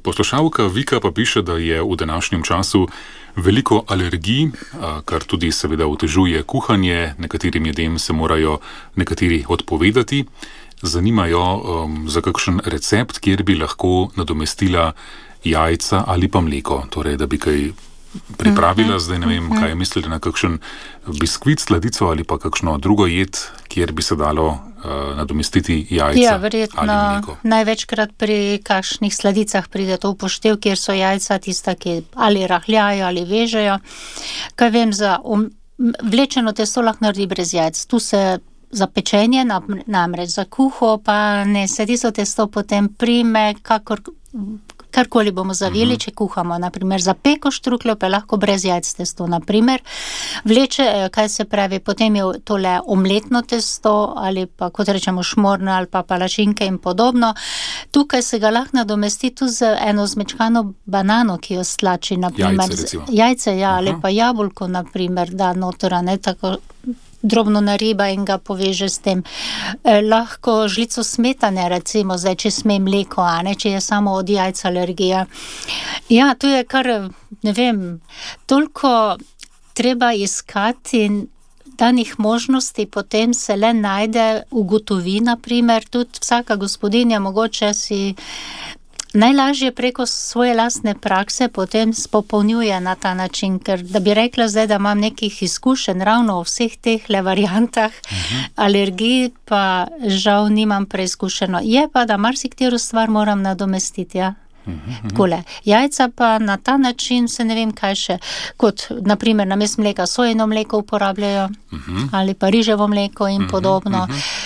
Poslušalka Vika pa piše, da je v današnjem času veliko alergij, kar tudi seveda otežuje kuhanje. Nekaterim jedem se morajo nekateri odpovedati. Zanimajo za kakšen recept, kjer bi lahko nadomestila jajca ali pa mleko. Torej, da bi kaj pripravila, zdaj ne vem, kaj je mislila, na kakšen biskvit, sladico ali pa kakšno drugo jed, kjer bi se dalo nadomestiti jajca ali mleko. Ja, verjetno največkrat pri kakšnih sladicah pride to upoštev, kjer so jajca tista, ki ali rahljajo ali vežejo. Kaj vem, za vlečeno testo lahko naredi brez jajc. Tu se za pečenje, namreč za kuho, pa ne se tisto testo potem prime, karkoli bomo zavili, če kuhamo. Naprimer, za peko štrukljo pa lahko brez jajc testo. Naprimer, vleče, kaj se pravi, potem je tole omletno testo ali pa, kot rečemo, šmorno ali pa palačinke in podobno. Tukaj se ga lahko nadomesti tudi z eno zmečkano banano, ki jo stlači, naprimer. Jajce, recimo. Jajce, ja, ali pa jabolko, naprimer, da noter, ne, tako drobno nariba in ga poveže s tem. Lahko žlico smetane, recimo, zdaj, če sme mleko, a ne, če je samo od jajca alergija. Ja, to je kar, ne vem, toliko treba iskati danih možnosti, potem se le najde, ugotovi, naprimer, tudi vsaka gospodinja mogoče si najlažje preko svoje lastne prakse potem spopolnjuje na ta način, ker da bi rekla zdaj, da imam nekih izkušenj ravno v vseh teh variantah alergij, pa žal nimam preizkušeno. Je pa, da marsikatero stvar moram nadomestiti, ja. Takole. Jajca pa na ta način se ne vem kaj še, kot naprimer namesto mleka sojino mleko uporabljajo, ali pa riževo mleko in podobno.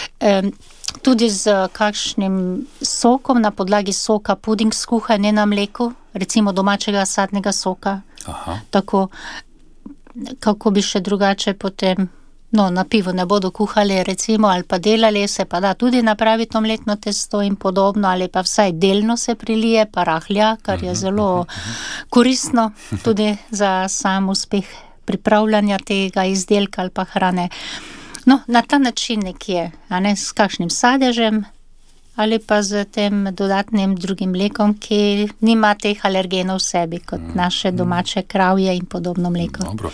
Tudi z kakšnim sokom, na podlagi soka puding skuha, ne na mleku, recimo domačega sadnega soka. Tako, kako bi še drugače potem, na pivo ne bodo kuhali, recimo, ali pa delali, se pa da tudi napraviti omletno testo in podobno, ali pa vsaj delno se prilije, pa rahlja, kar je zelo koristno tudi za sam uspeh pripravljanja tega izdelka ali pa hrane. Na ta način nekje, a ne, s kakšnim sadežem ali pa z tem dodatnim drugim mlekom, ki nima teh alergenov v sebi, kot naše domače kravje in podobno mleko. Dobro.